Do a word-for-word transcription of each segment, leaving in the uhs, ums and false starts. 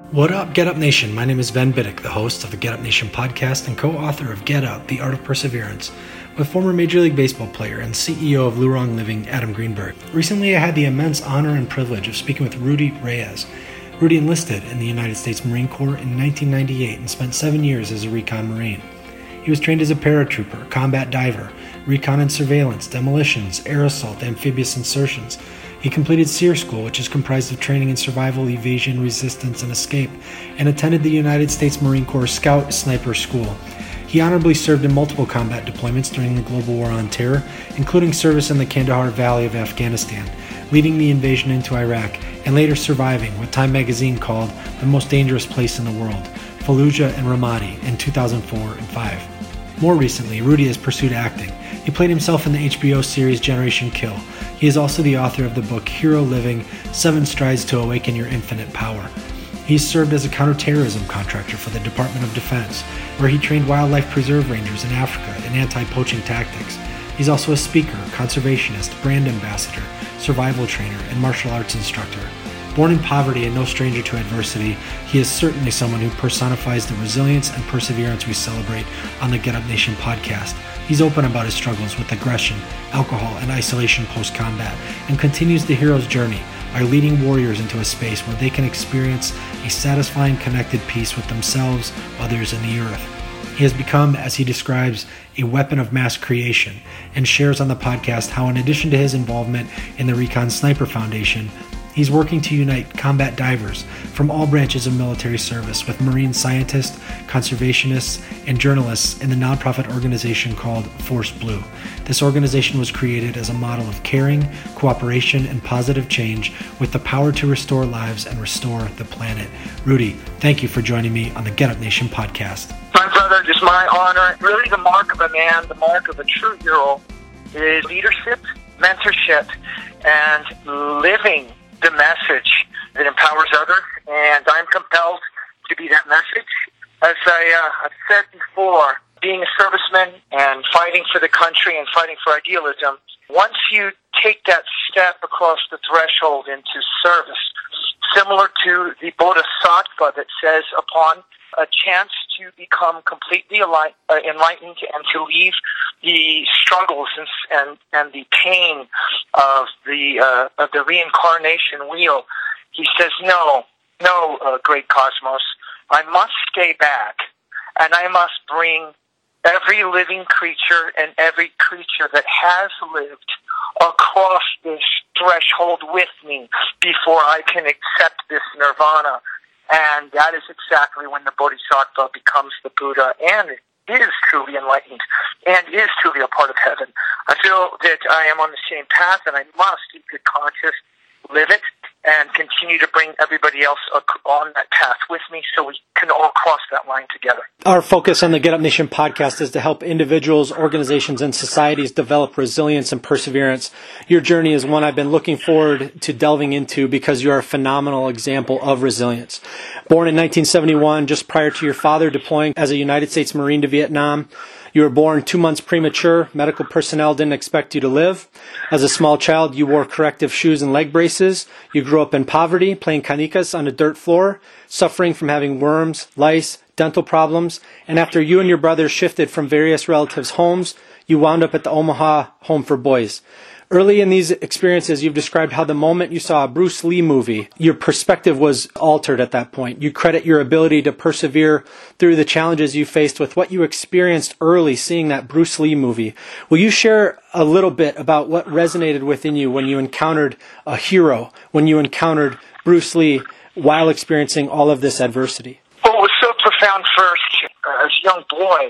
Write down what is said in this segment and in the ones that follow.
What up, Get Up Nation? My name is Ben Biddick, the host of the Get Up Nation podcast and co-author of Get Up, The Art of Perseverance, with former Major League Baseball player and C E O of Lurong Living, Adam Greenberg. Recently, I had the immense honor and privilege of speaking with Rudy Reyes. Rudy enlisted in the United States Marine Corps in nineteen ninety-eight and spent seven years as a recon Marine. He was trained as a paratrooper, combat diver, recon and surveillance, demolitions, air assault, amphibious insertions. He completed SEER School, which is comprised of training in survival, evasion, resistance, and escape, and attended the United States Marine Corps Scout Sniper School. He honorably served in multiple combat deployments during the Global War on Terror, including service in the Kandahar Valley of Afghanistan, leading the invasion into Iraq, and later surviving what Time magazine called the most dangerous place in the world, Fallujah and Ramadi, in two thousand four and five. More recently, Rudy has pursued acting. He played himself in the H B O series Generation Kill. He is also the author of the book Hero Living, Seven Strides to Awaken Your Infinite Power. He's served as a counterterrorism contractor for the Department of Defense, where he trained wildlife preserve rangers in Africa in anti-poaching tactics. He's also a speaker, conservationist, brand ambassador, survival trainer, and martial arts instructor. Born in poverty and no stranger to adversity, he is certainly someone who personifies the resilience and perseverance we celebrate on the Get Up Nation podcast. He's open about his struggles with aggression, alcohol, and isolation post-combat, and continues the hero's journey by leading warriors into a space where they can experience a satisfying connected peace with themselves, others, and the earth. He has become, as he describes, a weapon of mass creation, and shares on the podcast how, in addition to his involvement in the Recon Sniper Foundation, he's working to unite combat divers from all branches of military service with marine scientists, conservationists, and journalists in the nonprofit organization called Force Blue. This organization was created as a model of caring, cooperation, and positive change with the power to restore lives and restore the planet. Rudy, thank you for joining me on the Get Up Nation podcast. My brother, it is my honor. Really the mark of a man, the mark of a true hero is leadership, mentorship, and living the message that empowers others, and I'm compelled to be that message. As I, uh, I've said before, being a serviceman and fighting for the country and fighting for idealism, once you take that step across the threshold into service, similar to the Bodhisattva that says upon a chance to become completely enlightened and to leave the struggles and and, and the pain of the uh, of the reincarnation wheel, he says, no, no, uh, great cosmos, I must stay back, and I must bring every living creature and every creature that has lived across this threshold with me before I can accept this nirvana. And that is exactly when the Bodhisattva becomes the Buddha and is truly enlightened and is truly a part of heaven. I feel that I am on the same path, and I must, in good conscience, live it and continue to bring everybody else on that path with me so we can all cross that line together. Our focus on the Get Up Nation podcast is to help individuals, organizations, and societies develop resilience and perseverance. Your journey is one I've been looking forward to delving into because you're a phenomenal example of resilience. Born in nineteen seventy-one, just prior to your father deploying as a United States Marine to Vietnam, you were born two months premature. Medical personnel didn't expect you to live. As a small child, you wore corrective shoes and leg braces. You grew up in poverty, playing canicas on a dirt floor, suffering from having worms, lice, dental problems. And after you and your brothers shifted from various relatives' homes, you wound up at the Omaha Home for Boys. Early in these experiences, you've described how the moment you saw a Bruce Lee movie, your perspective was altered at that point. You credit your ability to persevere through the challenges you faced with what you experienced early seeing that Bruce Lee movie. Will you share a little bit about what resonated within you when you encountered a hero, when you encountered Bruce Lee while experiencing all of this adversity? Well, it was so profound first uh, as a young boy,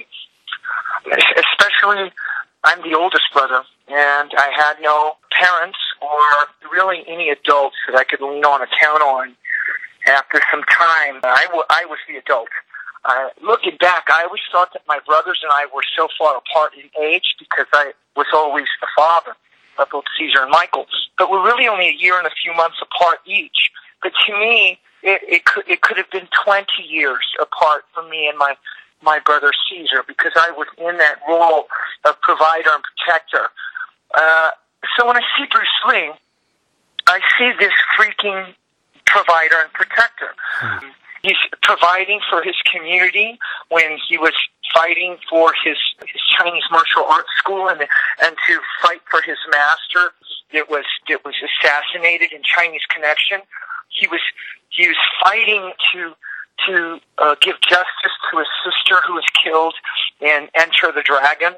especially I'm the oldest brother, and I had no parents or really any adults that I could lean on or count on. After some time, I, w- I was the adult. Uh, looking back, I always thought that my brothers and I were so far apart in age because I was always the father of both Caesar and Michael. But we're really only a year and a few months apart each. But to me, it, it could it could have been twenty years apart from me and my my brother Caesar, because I was in that role of provider and protector. Uh, so when I see Bruce Lee, I see this freaking provider and protector. Hmm. He's providing for his community when he was fighting for his, his Chinese martial arts school and and to fight for his master that was that was assassinated in Chinese Connection. He was he was fighting to to uh, give justice to his sister who was killed in Enter the Dragon.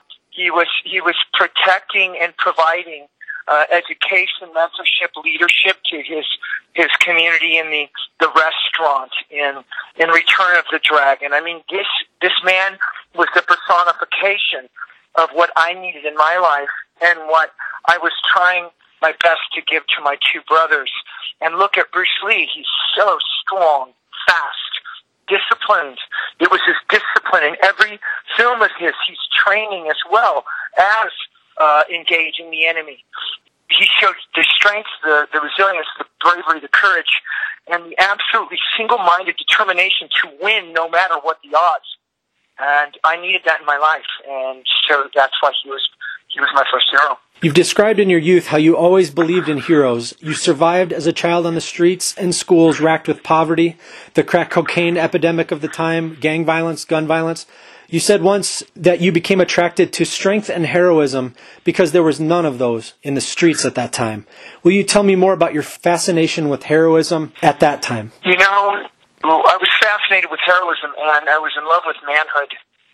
He was he was protecting and providing uh, education, mentorship, leadership to his his community in the, the restaurant in in Return of the Dragon. I mean, this this man was the personification of what I needed in my life and what I was trying my best to give to my two brothers. And look at Bruce Lee. He's so strong, fast, disciplined. It was his discipline in every film of his. He's training as well as uh, engaging the enemy. He showed the strength, the, the resilience, the bravery, the courage, and the absolutely single-minded determination to win no matter what the odds. And I needed that in my life, and so that's why he was he was my first hero. You've described in your youth how you always believed in heroes. You survived as a child on the streets and schools racked with poverty, the crack cocaine epidemic of the time, gang violence, gun violence. You said once that you became attracted to strength and heroism because there was none of those in the streets at that time. Will you tell me more about your fascination with heroism at that time? You know, well, I was fascinated with heroism, and I was in love with manhood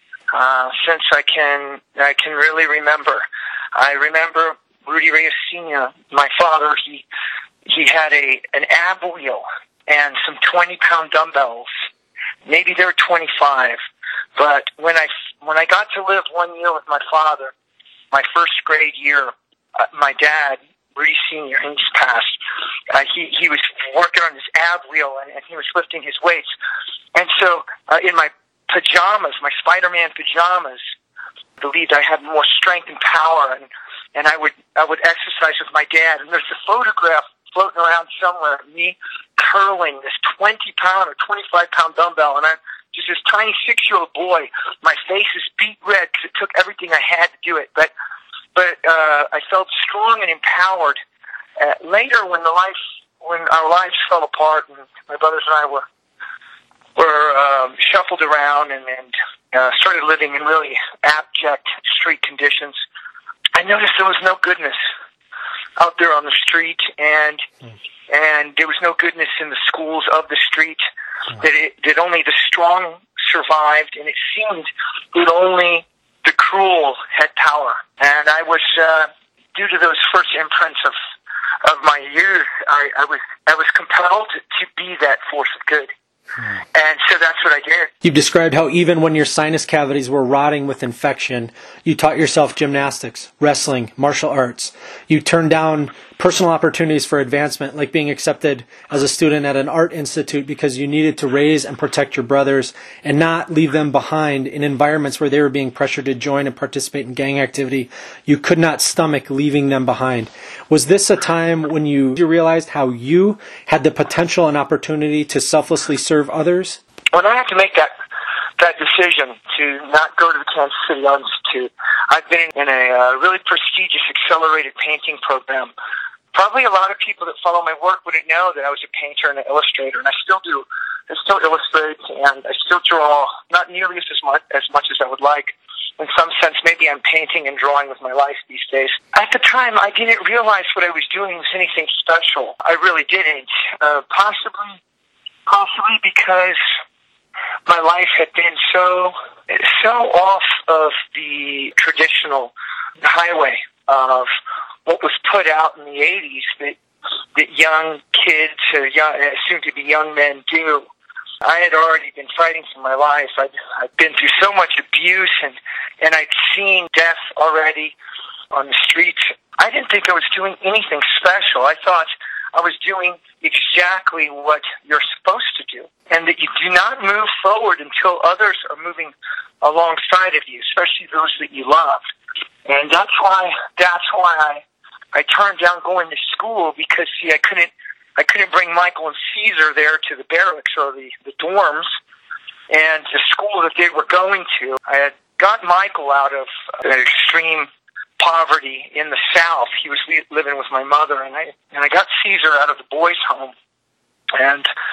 uh, since I can I can really remember. I remember Rudy Reyes Senior, my father. He he had a an ab wheel and some twenty pound dumbbells. Maybe they were twenty-five. But when I when I got to live one year with my father, my first grade year, uh, my dad, Rudy Senior, he's passed. Uh, he he was working on his ab wheel and, and he was lifting his weights. And so, uh, in my pajamas, my Spider-Man pajamas, I believed I had more strength and power, and and I would I would exercise with my dad. And there's a photograph floating around somewhere of me curling this twenty pound or twenty-five pound dumbbell, and I'm just this tiny six-year-old boy. My face is beet red because it took everything I had to do it. But but uh, I felt strong and empowered. Uh, later, when the life, when our lives fell apart, and my brothers and I were were um, shuffled around and, and uh, started living in really abject street conditions, I noticed there was no goodness out there on the street, and and there was no goodness in the schools of the street. That it, that only the strong survived, and it seemed that only the cruel had power. And I was, uh, due to those first imprints of of my youth, I, I was I was compelled to be that force of good. Hmm. And so that's what I did. You've described how even when your sinus cavities were rotting with infection, you taught yourself gymnastics, wrestling, martial arts. You turned down personal opportunities for advancement, like being accepted as a student at an art institute because you needed to raise and protect your brothers and not leave them behind in environments where they were being pressured to join and participate in gang activity. You could not stomach leaving them behind. Was this a time when you realized how you had the potential and opportunity to selflessly serve others? When I had to make that that decision to not go to the Kansas City Art Institute, I've been in a uh, really prestigious accelerated painting program. Probably a lot of people that follow my work would know that I was a painter and an illustrator, and I still do. I still illustrate, and I still draw, not nearly as much as much as I would like. In some sense, maybe I'm painting and drawing with my life these days. At the time, I didn't realize what I was doing was anything special. I really didn't. Uh, possibly, possibly because my life had been so, so off of the traditional highway of what was put out in the eighties that that young kids or young, soon-to-be young men do. I had already been fighting for my life. I'd, I'd been through so much abuse, and, and I'd seen death already on the streets. I didn't think I was doing anything special. I thought I was doing exactly what you're supposed to do, and that you do not move forward until others are moving alongside of you, especially those that you love. And that's why, that's why I, I turned down going to school, because see, I couldn't, I couldn't bring Michael and Caesar there to the barracks or the, the dorms and the school that they were going to. I had got Michael out of uh, extreme poverty in the South. He was living with my mother, and I and I got Caesar out of the boys' home. And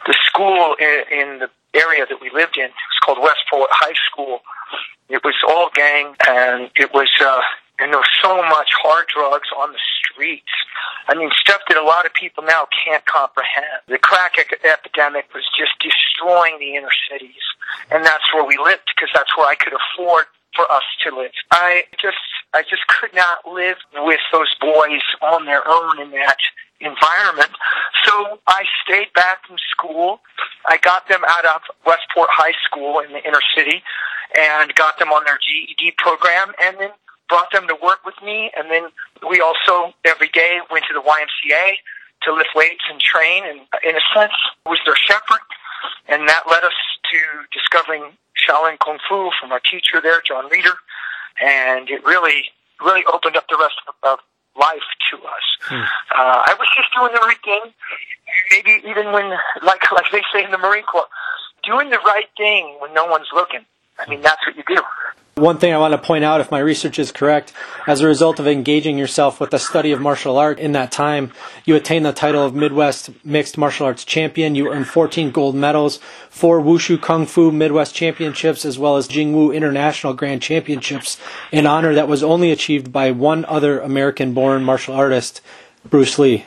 the school in, in the area that we lived in, it was called Westport High School. It was all gang, and it was, uh, and there was so much hard drugs on the streets. I mean, stuff that a lot of people now can't comprehend. The crack e- epidemic was just destroying the inner cities, and that's where we lived, because that's where I could afford for us to live. I just, I just could not live with those boys on their own in that environment. So I stayed back from school. I got them out of Westport High School in the inner city and got them on their G E D program, and then brought them to work with me. And then we also every day went to the Y M C A to lift weights and train, and in a sense was their shepherd. And that led us to discovering Shaolin Kung Fu from our teacher there, John Reeder. And it really, really opened up the rest of life to us. Hmm. Uh, I was just doing the right thing. Maybe even when, like, like they say in the Marine Corps, doing the right thing when no one's looking. I mean, that's what you do. One thing I want to point out, if my research is correct, as a result of engaging yourself with the study of martial art in that time, you attained the title of Midwest Mixed Martial Arts Champion. You earned fourteen gold medals, four Wushu Kung Fu Midwest Championships, as well as Jingwu International Grand Championships, an honor that was only achieved by one other American-born martial artist, Bruce Lee.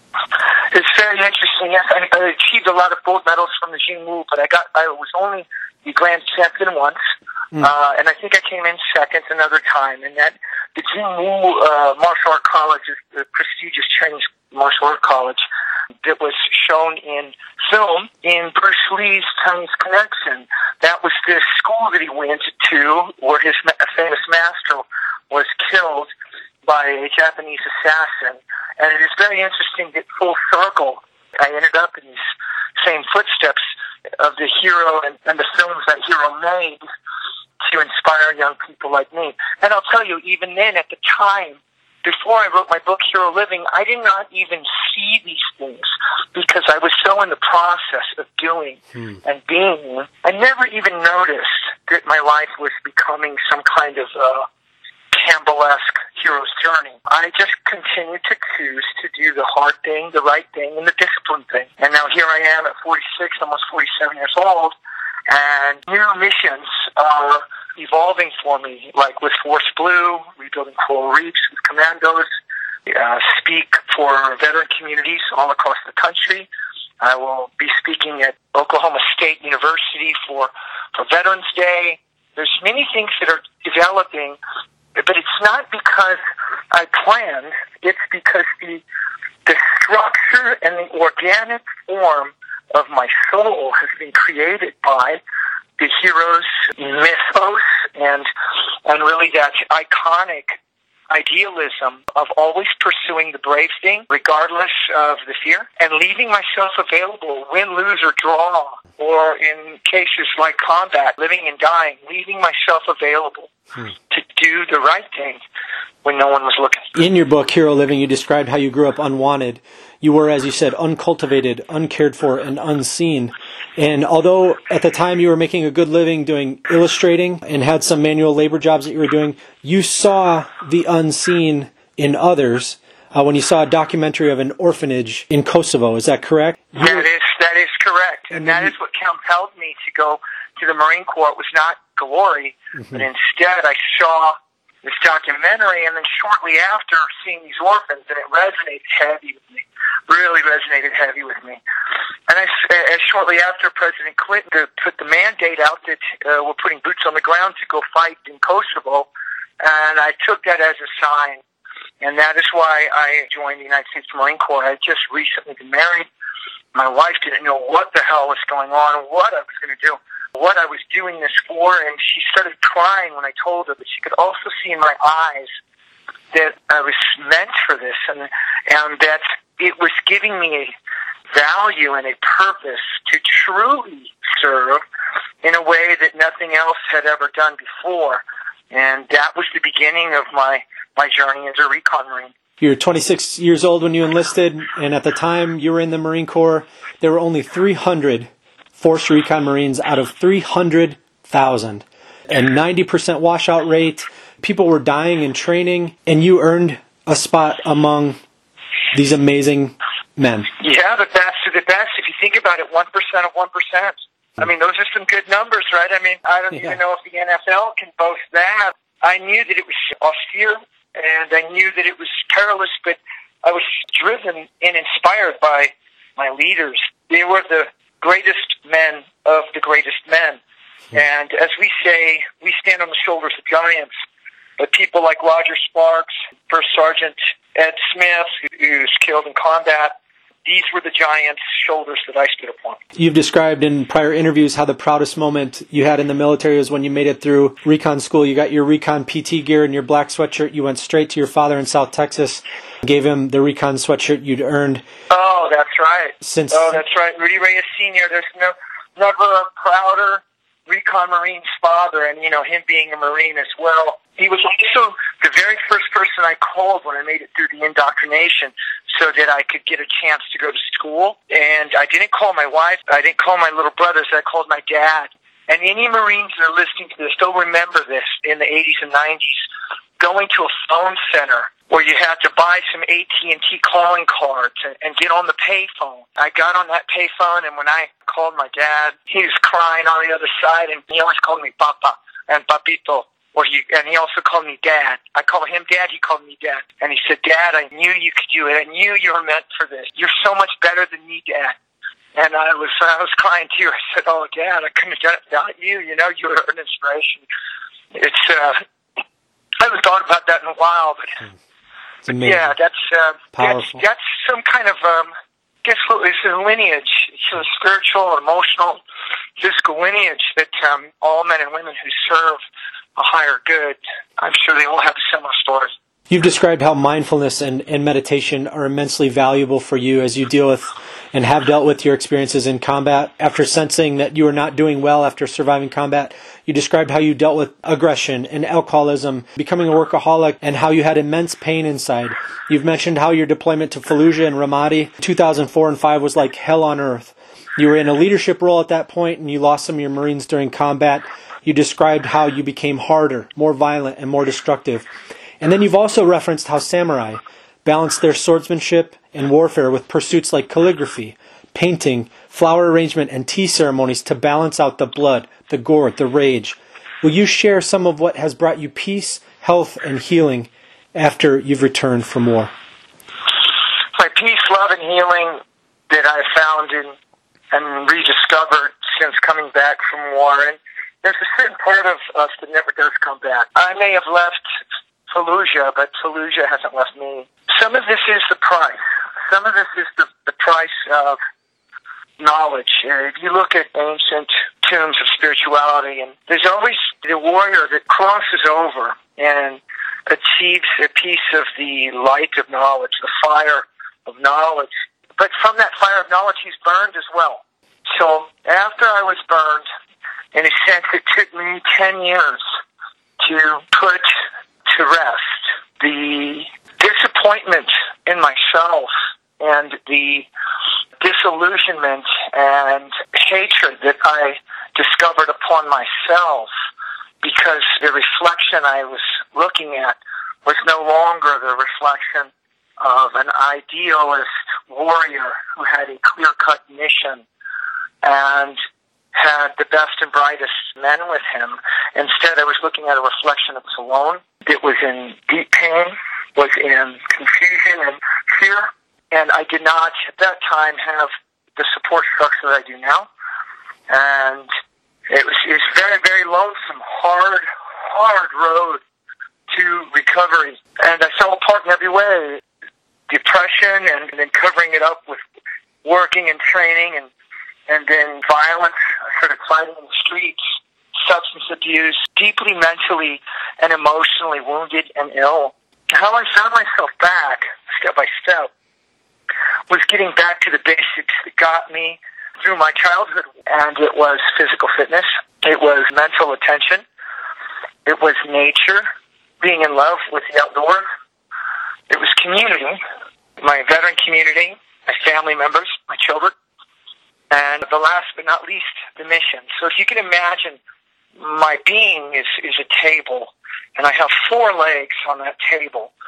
It's very interesting. Yes, I, I achieved a lot of gold medals from the Jingwu, but I got I was only the grand champion once. Mm. Uh, and I think I came in second another time. And that the Jingwu uh, Martial Art College is the prestigious Chinese martial art college that was shown in film in Bruce Lee's Chinese Connection. That was the school that he went to where his ma- famous master was killed by a Japanese assassin. And it is very interesting that full circle, I ended up in these same footsteps of the hero and, and the films that hero made to inspire young people like me. And I'll tell you, even then, at the time, before I wrote my book, Hero Living, I did not even see these things because I was so in the process of doing hmm. and being. I never even noticed that my life was becoming some kind of uh, Campbell-esque hero's journey. I just continued to choose to do the hard thing, the right thing, and the disciplined thing. And now here I am at forty-six, almost forty-seven years old, and new missions are evolving for me, like with Force Blue, rebuilding coral reefs with commandos, uh, speak for veteran communities all across the country. I will be speaking at Oklahoma State University for, for Veterans Day. There's many things that are developing, but it's not because I planned. It's because the the structure and the organic form of my soul has been created by the hero's mythos and and really that iconic idealism of always pursuing the brave thing, regardless of the fear, and leaving myself available, win, lose, or draw, or in cases like combat, living and dying, leaving myself available hmm. to do the right thing when no one was looking. In your book, Hero Living, you described how you grew up unwanted. You were, as you said, uncultivated, uncared for, and unseen. And although at the time you were making a good living doing illustrating and had some manual labor jobs that you were doing, you saw the unseen in others uh, when you saw a documentary of an orphanage in Kosovo. Is that correct? That is, that is correct. And, and that you, is what compelled me to go to the Marine Corps. It was not glory, mm-hmm. but instead I saw this documentary, and then shortly after seeing these orphans, and it resonated heavy with me, really resonated heavy with me. And I, uh, shortly after, President Clinton put the mandate out that uh, we're putting boots on the ground to go fight in Kosovo, and I took that as a sign, and that is why I joined the United States Marine Corps. I had just recently been married. My wife didn't know what the hell was going on, what I was going to do, what I was doing this for, and she started crying when I told her, but she could also see in my eyes that I was meant for this, and and that it was giving me a value and a purpose to truly serve in a way that nothing else had ever done before. And that was the beginning of my, my journey as a recon Marine. You were twenty-six years old when you enlisted, and at the time you were in the Marine Corps, there were only three hundred Force Recon Marines out of three hundred thousand. And ninety percent washout rate. People were dying in training, and you earned a spot among these amazing men. Yeah, the best of the best. If you think about it, one percent of one percent. I mean, those are some good numbers, right? I mean, I don't yeah. even know if the N F L can boast that. I knew that it was austere, and I knew that it was perilous, but I was driven and inspired by my leaders. They were the greatest men of the greatest men. And as we say, we stand on the shoulders of giants. But people like Roger Sparks, First Sergeant Ed Smith, who's killed in combat, these were the giants' shoulders that I stood upon. You've described in prior interviews how the proudest moment you had in the military was when you made it through recon school. You got your recon P T gear and your black sweatshirt. You went straight to your father in South Texas, gave him the recon sweatshirt you'd earned. Oh, that's right. Since oh, that's right. Rudy Reyes Senior There's no never a prouder recon Marine's father, and, you know, him being a Marine as well. He was also the very first person I called when I made it through the indoctrination so that I could get a chance to go to school. And I didn't call my wife. I didn't call my little brothers. I called my dad. And any Marines that are listening to this, they'll remember this in the eighties and nineties, going to a phone center where you had to buy some A T and T calling cards and, and get on the payphone. I got on that payphone, and when I called my dad, he was crying on the other side, and he always called me Papa and Papito. Or he, and he also called me Dad. I called him Dad, he called me Dad. And he said, Dad, I knew you could do it. I knew you were meant for this. You're so much better than me, Dad. And I was I was crying too. I said, oh, Dad, I couldn't have done it without you. You know, you were an inspiration. It's, uh, I haven't thought about that in a while, but, it's amazing. yeah, that's, uh, Powerful. that's, that's some kind of, um, guess what, it's a lineage. It's a spiritual, emotional, physical lineage that, um, all men and women who serve a higher good, I'm sure they all have similar stories. You've described how mindfulness and, and meditation are immensely valuable for you as you deal with and have dealt with your experiences in combat. After sensing that you were not doing well after surviving combat, you described how you dealt with aggression and alcoholism, becoming a workaholic, and how you had immense pain inside. You've mentioned how your deployment to Fallujah and Ramadi two thousand four and five was like hell on earth. You were in a leadership role at that point, and you lost some of your Marines during combat. You described how you became harder, more violent, and more destructive. And then you've also referenced how samurai balanced their swordsmanship and warfare with pursuits like calligraphy, painting, flower arrangement, and tea ceremonies to balance out the blood, the gore, the rage. Will you share some of what has brought you peace, health, and healing after you've returned from war? My peace, love, and healing that I found in, and rediscovered since coming back from war. And there's a certain part of us that never does come back. I may have left Fallujah, but Fallujah hasn't left me. Some of this is the price. Some of this is the, the price of knowledge. If you look at ancient tombs of spirituality, and there's always the warrior that crosses over and achieves a piece of the light of knowledge, the fire of knowledge. But from that fire of knowledge, he's burned as well. So after I was burned, in a sense, it took me ten years to put to rest the disappointment in myself and the disillusionment and hatred that I discovered upon myself, because the reflection I was looking at was no longer the reflection of an idealist warrior who had a clear-cut mission and had the best and brightest men with him. Instead, I was looking at a reflection that was alone, that was in deep pain, was in confusion and fear, and I did not, at that time, have the support structure that I do now. And it was, it was very, very lonesome, hard, hard road to recovery. And I fell apart in every way. Depression, and, and then covering it up with working and training, and and then violence. I started fighting in the streets, substance abuse, deeply mentally and emotionally wounded and ill. How I found myself back, step by step, was getting back to the basics that got me through my childhood. And it was physical fitness. It was mental attention. It was nature, being in love with the outdoors. It was community, my veteran community, my family members, my children. And the last but not least, the mission. So if you can imagine, my being is, is a table, and I have four legs on that table.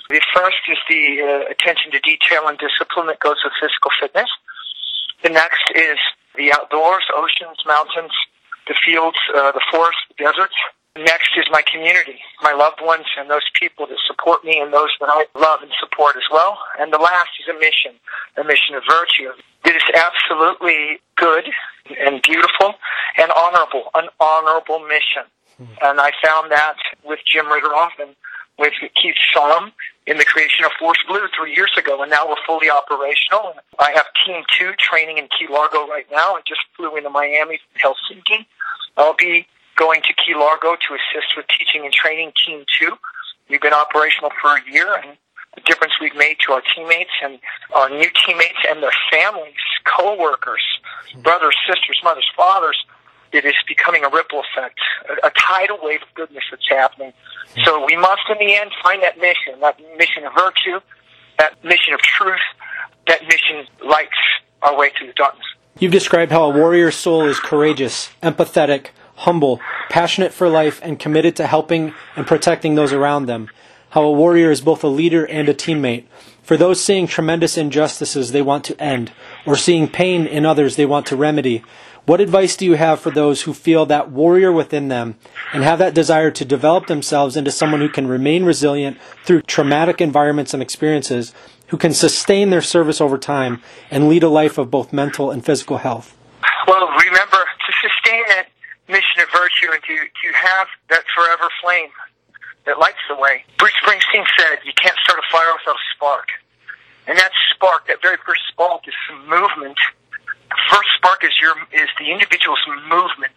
The first is the uh, attention to detail and discipline that goes with physical fitness. The next is the outdoors, oceans, mountains, the fields, uh, the forests, the deserts. Next is my community, my loved ones, and those people that support me and those that I love and support as well. And the last is a mission, a mission of virtue. It is absolutely good and beautiful and honorable, an honorable mission. And I found that with Jim Ritteroff and with Keith Shalom in the creation of Force Blue three years ago, and now we're fully operational. I have Team two training in Key Largo right now. I just flew into Miami from Helsinki. I'll be going to Key Largo to assist with teaching and training Team two. We've been operational for a year, and the difference we've made to our teammates and our new teammates and their families, co-workers, brothers, sisters, mothers, fathers, it is becoming a ripple effect, a, a tidal wave of goodness that's happening. So we must, in the end, find that mission, that mission of virtue, that mission of truth, that mission lights our way through the darkness. You've described how a warrior soul is courageous, empathetic, humble, passionate for life, and committed to helping and protecting those around them. How a warrior is both a leader and a teammate. For those seeing tremendous injustices they want to end, or seeing pain in others they want to remedy, what advice do you have for those who feel that warrior within them and have that desire to develop themselves into someone who can remain resilient through traumatic environments and experiences, who can sustain their service over time and lead a life of both mental and physical health? Well, remember, to sustain that mission of virtue and to, to have that forever flame that lights the way. Bruce Springsteen said, you can't start a fire without a spark. And that spark, that very first spark, is some movement. The first spark is your is the individual's movement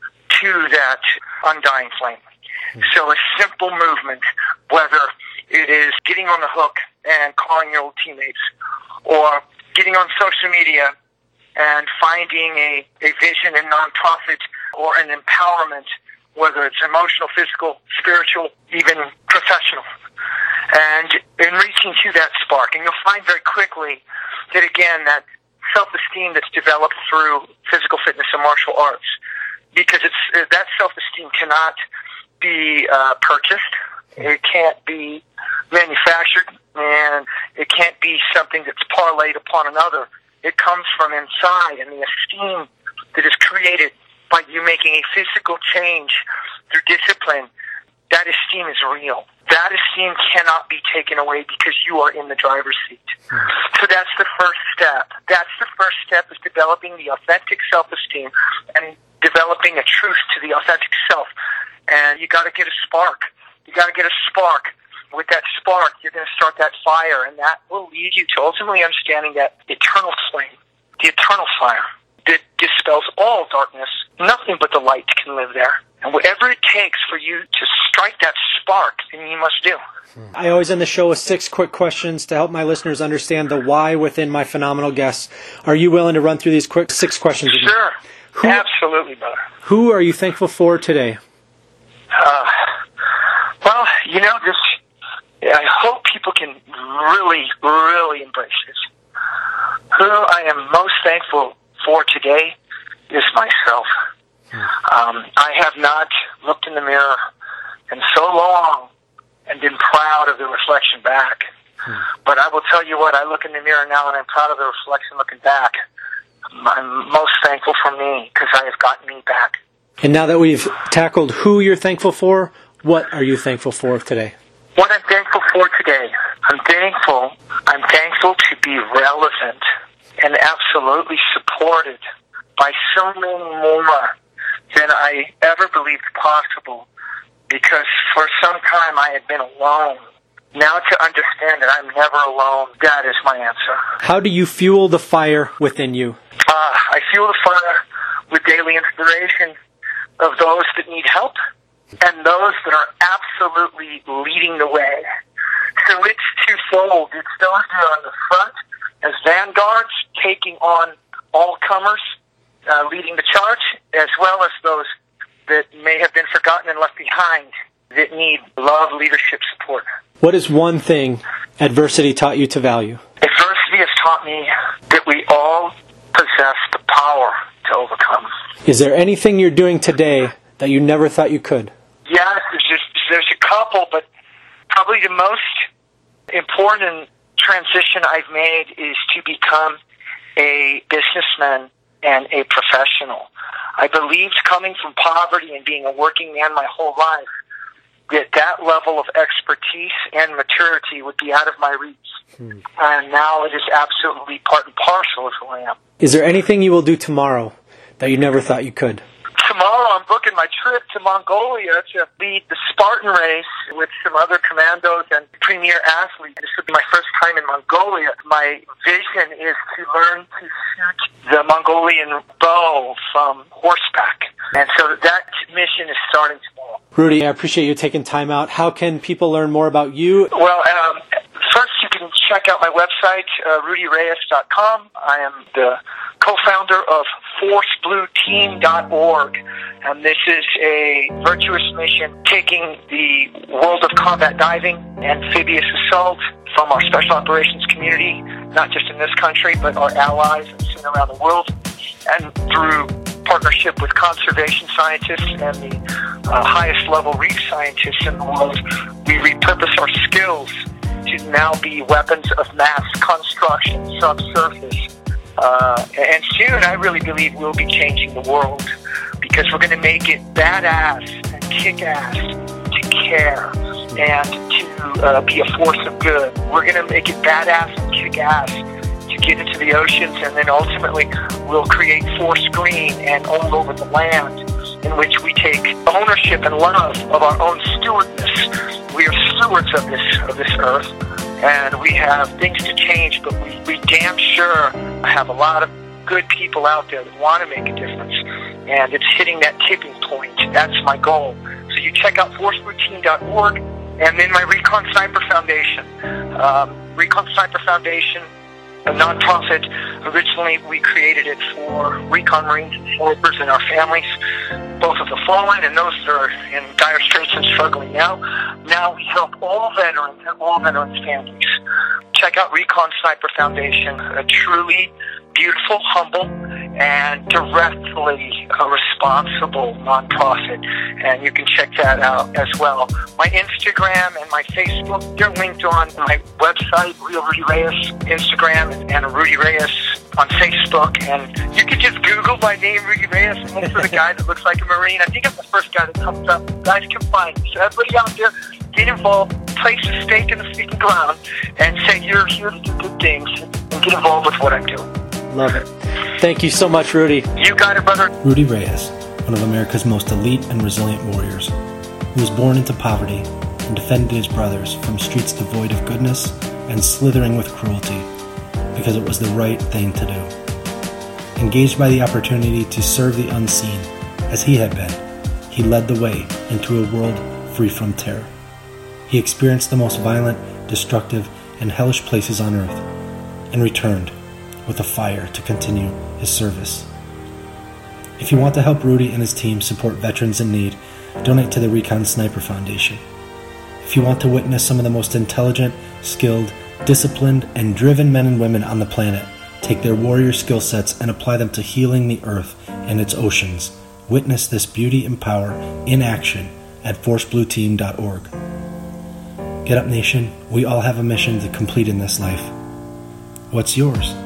to that undying flame. Mm-hmm. So a simple movement, whether it is getting on the hook and calling your old teammates, or getting on social media and finding a, a vision in nonprofit or an empowerment, whether it's emotional, physical, spiritual, even professional. And in reaching to that spark, and you'll find very quickly that, again, that self-esteem that's developed through physical fitness and martial arts, because it's that self-esteem cannot be uh, purchased, it can't be manufactured, and it can't be something that's parlayed upon another. It comes from inside, and the esteem that is created by you making a physical change through discipline, that esteem is real. That esteem cannot be taken away because you are in the driver's seat. Hmm. So that's the first step. That's the first step, is developing the authentic self-esteem and developing a truth to the authentic self. And you got to get a spark. You got to get a spark. With that spark, you're going to start that fire, and that will lead you to ultimately understanding that eternal flame, the eternal fire that dispels all darkness. Nothing but the light can live there. And whatever it takes for you to strike that spark, then you must do. I always end the show with six quick questions to help my listeners understand the why within my phenomenal guests. Are you willing to run through these quick six questions with me? Sure. Who, Absolutely, brother. Who are you thankful for today? Uh, well, you know, this. I hope people can really, really embrace this. Who I am most thankful for today is myself. Um, I have not looked in the mirror in so long and been proud of the reflection back. But I will tell you what, I look in the mirror now and I'm proud of the reflection looking back. I'm most thankful for me because I have gotten me back. And now that we've tackled who you're thankful for, what are you thankful for today? What I'm thankful for today, I'm thankful, I'm thankful to be relevant and absolutely supported by so many more than I ever believed possible, because for some time I had been alone. Now to understand that I'm never alone, that is my answer. How do you fuel the fire within you? Uh, I fuel the fire with daily inspiration of those that need help and those that are absolutely leading the way. So it's twofold. It's those that are on the front as vanguards, taking on all comers, uh, leading the charge, as well as those that may have been forgotten and left behind that need love, leadership, support. What is one thing adversity taught you to value? Adversity has taught me that we all possess the power to overcome. Is there anything you're doing today that you never thought you could? Yes, there's just there's a couple, but probably the most important transition I've made is to become a businessman and a professional. I believed coming from poverty and being a working man my whole life that that level of expertise and maturity would be out of my reach. Hmm. And now it is absolutely part and parcel of who I am. Is there anything you will do tomorrow that you never thought you could? Tomorrow I'm booking my trip to Mongolia to lead the Spartan race with some other commandos and premier athletes. This will be my first time in Mongolia. My vision is to learn to shoot the Mongolian bow from horseback. And so that mission is starting tomorrow. Rudy, I appreciate you taking time out. How can people learn more about you? Well, um, first you can check out my website, uh, rudy reyes dot com. I am the co-founder of force blue team dot org, and this is a virtuous mission taking the world of combat diving, amphibious assault from our special operations community, not just in this country, but our allies and soon around the world, and through partnership with conservation scientists and the uh, highest level reef scientists in the world, we repurpose our skills to now be weapons of mass construction, subsurface. Uh, and soon, I really believe we'll be changing the world because we're going to make it badass and kick-ass to care and to uh, be a force of good. We're going to make it badass and kick-ass to get into the oceans, and then ultimately we'll create Force Green and own over the land, in which we take ownership and love of our own stewardness. We are stewards of this of this earth, and we have things to change, but we, we damn sure have a lot of good people out there that want to make a difference, and it's hitting that tipping point. That's my goal. So you check out force blue team dot org, and then my Recon Sniper Foundation. Um, Recon Sniper Foundation, a nonprofit. Originally, we created it for recon Marines and snipers and our families, both of the fallen and those that are in dire straits and struggling now. Now we help all veterans and all veterans' families. Check out Recon Sniper Foundation, a truly beautiful, humble, and directly uh, responsible nonprofit. And you can check that out as well. My Instagram and my Facebook, they're linked on my website, Real Rudy Reyes, Instagram, and, and Rudy Reyes on Facebook. And you can just Google my name, Rudy Reyes, and look for the guy that looks like a Marine. I think I'm the first guy that comes up. You guys can find me. So everybody out there, get involved, place a stake in the freaking ground, and say you're here to do good things, and get involved with what I'm doing. Love it. Thank you so much, Rudy. You got it, brother. Rudy Reyes, one of America's most elite and resilient warriors, who was born into poverty and defended his brothers from streets devoid of goodness and slithering with cruelty because it was the right thing to do. Engaged by the opportunity to serve the unseen, as he had been, he led the way into a world free from terror. He experienced the most violent, destructive, and hellish places on earth, and returned with a fire to continue his service. If you want to help Rudy and his team support veterans in need, donate to the Recon Sniper Foundation. If you want to witness some of the most intelligent, skilled, disciplined, and driven men and women on the planet take their warrior skill sets and apply them to healing the earth and its oceans, witness this beauty and power in action at force blue team dot org. Get Up Nation, we all have a mission to complete in this life. What's yours?